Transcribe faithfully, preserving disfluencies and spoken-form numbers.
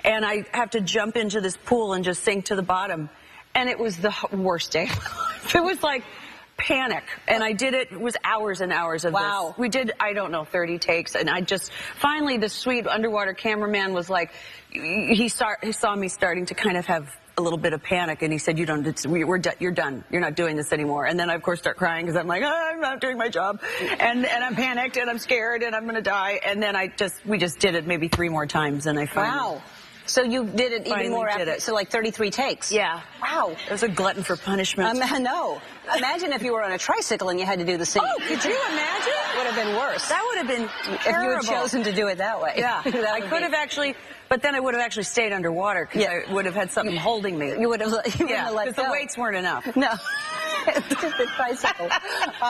and I have to jump into this pool and just sink to the bottom. And it was the worst day of my life. It was like panic. And I did it, it was hours and hours of wow. this. We did, I don't know, thirty takes. And I just, finally the sweet underwater cameraman was like, he, start, he saw me starting to kind of have a little bit of panic, and he said, "You don't. It's, we, we're you're done. You're not doing this anymore." And then I, of course, start crying because I'm like, oh, "I'm not doing my job," and and I'm panicked and I'm scared and I'm going to die. And then I just we just did it maybe three more times, and I finally. Wow. So you did it even more after, it. so like thirty-three takes? Yeah. Wow. It was a glutton for punishment. Um, no. Imagine if you were on a tricycle and you had to do the same. Oh, could you imagine? Would have been worse. That would have been terrible. terrible. If you had chosen to do it that way. Yeah. that I could be... have actually, but then I would have actually stayed underwater because yeah. I would have had something holding me. You would have, you yeah, have let because go. the weights weren't enough. No. The tricycle.